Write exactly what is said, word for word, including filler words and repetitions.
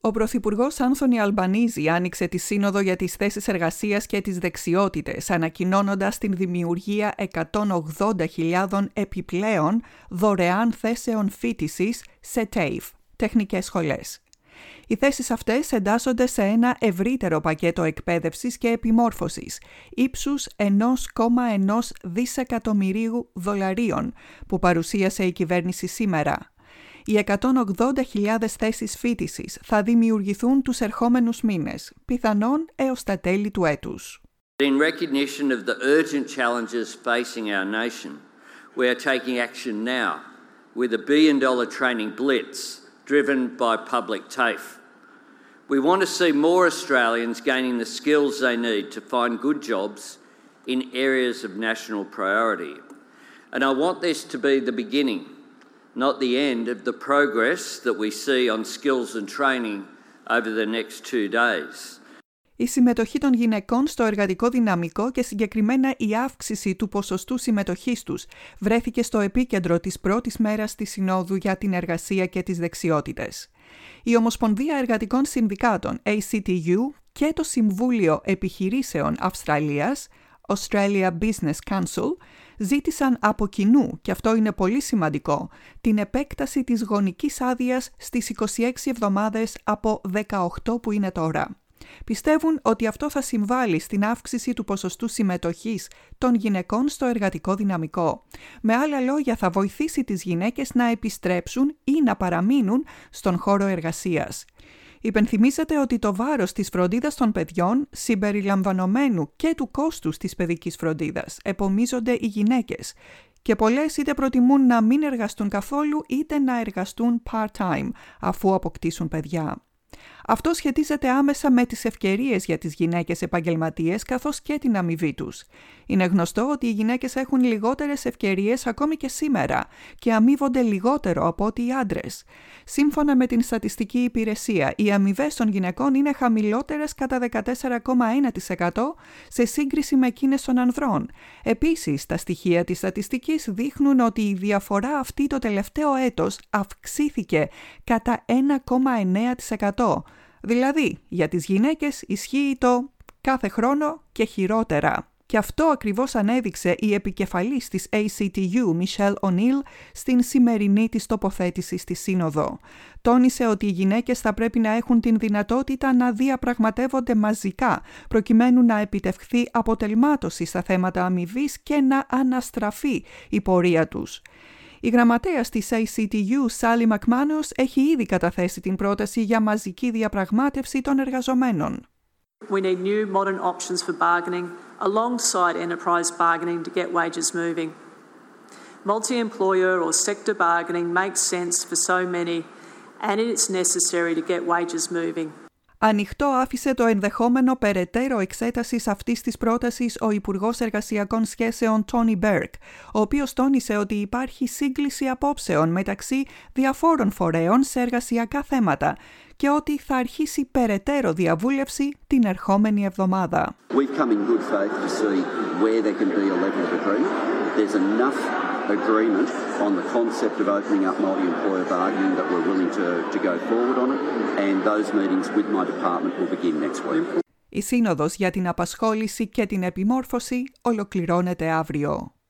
Ο Πρωθυπουργός Άνθονι Αλμπανίζη άνοιξε τη Σύνοδο για τις θέσεις εργασίας και τις δεξιότητες, ανακοινώνοντας την δημιουργία εκατόν ογδόντα χιλιάδων επιπλέον δωρεάν θέσεων φοιτησης σε τέιφ, τεχνικές σχολές. Οι θέσεις αυτές εντάσσονται σε ένα ευρύτερο πακέτο εκπαίδευσης και επιμόρφωσης, ύψους ένα κόμμα ένα δισεκατομμυρίου δολαρίων, που παρουσίασε η κυβέρνηση σήμερα. Οι εκατόν ογδόντα χιλιάδες θέσεις φοιτησης θα δημιουργηθούν τους ερχόμενους μήνες, πιθανόν έως τα τέλη του έτους. In recognition of the urgent challenges facing our nation, we are taking action now with a billion dollar training blitz driven by public TAFE. We want to see more Australians gaining the skills they need to find good jobs in areas of national priority. And I want this to be the beginning, not the end of the progress that we see on skills and training over the next two days. Η συμμετοχή των γυναικών στο εργατικό δυναμικό και συγκεκριμένα η αύξηση του ποσοστού συμμετοχής τους βρέθηκε στο επίκεντρο της πρώτης μέρας της Συνόδου για την Εργασία και τις Δεξιότητες. Η Ομοσπονδία Εργατικών Συνδικάτων έι σι τι γιου και το Συμβούλιο Επιχειρήσεων Αυστραλίας, Australia Business Council, ζήτησαν από κοινού, και αυτό είναι πολύ σημαντικό, την επέκταση της γονικής άδειας στις είκοσι έξι εβδομάδες από δεκαοκτώ που είναι τώρα. Πιστεύουν ότι αυτό θα συμβάλλει στην αύξηση του ποσοστού συμμετοχής των γυναικών στο εργατικό δυναμικό. Με άλλα λόγια, θα βοηθήσει τις γυναίκες να επιστρέψουν ή να παραμείνουν στον χώρο εργασίας. Υπενθυμίζεται ότι το βάρος της φροντίδας των παιδιών, συμπεριλαμβανομένου και του κόστους της παιδικής φροντίδας, επομίζονται οι γυναίκες και πολλές είτε προτιμούν να μην εργαστούν καθόλου είτε να εργαστούν part-time αφού αποκτήσουν παιδιά. Αυτό σχετίζεται άμεσα με τις ευκαιρίες για τις γυναίκες επαγγελματίες καθώς και την αμοιβή τους. Είναι γνωστό ότι οι γυναίκες έχουν λιγότερες ευκαιρίες ακόμη και σήμερα και αμείβονται λιγότερο από ότι οι άντρες. Σύμφωνα με την Στατιστική Υπηρεσία, οι αμοιβές των γυναικών είναι χαμηλότερες κατά δεκατέσσερα κόμμα ένα τοις εκατό σε σύγκριση με εκείνες των ανδρών. Επίσης, τα στοιχεία της στατιστικής δείχνουν ότι η διαφορά αυτή το τελευταίο έτος αυξήθηκε κατά ένα κόμμα εννέα τοις εκατό. Δηλαδή, για τις γυναίκες ισχύει το κάθε χρόνο και χειρότερα. Και αυτό ακριβώς ανέδειξε η επικεφαλής της έι σι τι γιου, Michelle O'Neill, στην σημερινή της τοποθέτηση στη Σύνοδο. Τόνισε ότι οι γυναίκες θα πρέπει να έχουν την δυνατότητα να διαπραγματεύονται μαζικά, προκειμένου να επιτευχθεί αποτελμάτωση στα θέματα αμοιβής και να αναστραφεί η πορεία τους. Η γραμματέας της έι σι τι γιου, Sally McManus, έχει ήδη καταθέσει την πρόταση για μαζική διαπραγμάτευση των εργαζομένων. We need new modern options for bargaining alongside enterprise bargaining to get wages moving. Multi-employer or sector bargaining makes sense for so many and it's necessary to get wages moving. Ανοιχτό άφησε το ενδεχόμενο περαιτέρω εξέτασης αυτής της πρότασης ο Υπουργός Εργασιακών Σχέσεων Τόνι Μπέρκ, ο οποίος τόνισε ότι υπάρχει σύγκληση απόψεων μεταξύ διαφόρων φορέων σε εργασιακά θέματα και ότι θα αρχίσει περαιτέρω διαβούλευση την ερχόμενη εβδομάδα. We've come in good faith to see where there can be a level of agreement. There's enough agreement on the concept of opening up multi-employer bargaining that we're willing to, to go forward on it, and those meetings with my department will begin next week. Η Σύνοδος για την Απασχόληση και την Επιμόρφωση ολοκληρώνεται αύριο.